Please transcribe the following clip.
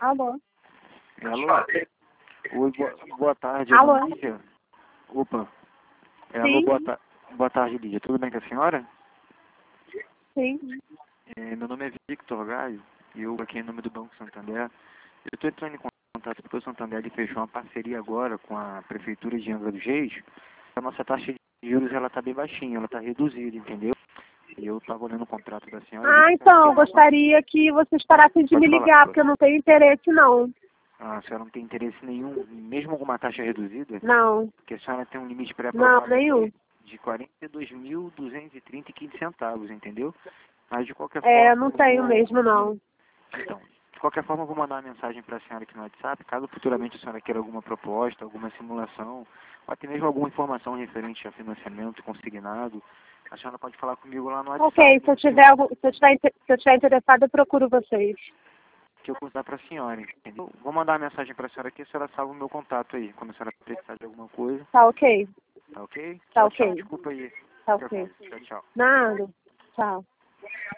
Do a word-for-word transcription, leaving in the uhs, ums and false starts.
Alô? Alô? Oi, boa, boa tarde, Alô? é Lídia. Opa. É, alô, Sim. boa, ta boa tarde, Lídia. Tudo bem com a senhora? Sim. É, meu nome é Victor Gaio e eu aqui em nome do Banco Santander. Eu estou entrando em contato porque o Santander ele fechou uma parceria agora com a Prefeitura de Angra dos Reis. A nossa taxa de juros ela está bem baixinha, ela está reduzida, entendeu? E eu estava olhando o contrato da senhora. Ah, então, eu gostaria que vocês parassem de Pode me falar, ligar, pode. porque eu não tenho interesse, não. Ah, a senhora não tem interesse nenhum, mesmo com uma taxa reduzida? Não. Porque a senhora tem um limite Não, pré-aprovado nenhum. de, de quarenta e dois mil duzentos e trinta e quinze centavos, entendeu? Mas de qualquer É, forma, não eu tenho vou... mesmo, não. Então, de qualquer forma, eu vou mandar uma mensagem para a senhora aqui no WhatsApp, caso futuramente a senhora queira alguma proposta, alguma simulação, ou até mesmo alguma informação referente a financiamento consignado, a senhora pode falar comigo lá no WhatsApp. Ok, se eu tiver, algum, se eu tiver, inter- se eu tiver interessado, eu procuro vocês. Que eu vou dar para a senhora, entendeu? Vou mandar uma mensagem para a senhora aqui, a senhora salva o meu contato aí, quando a senhora precisar de alguma coisa, Tá ok? tá ok? Tá Tchau, tchau, ok. desculpa aí. Tá Fica ok. com- Tchau, tchau. Nada. Tchau.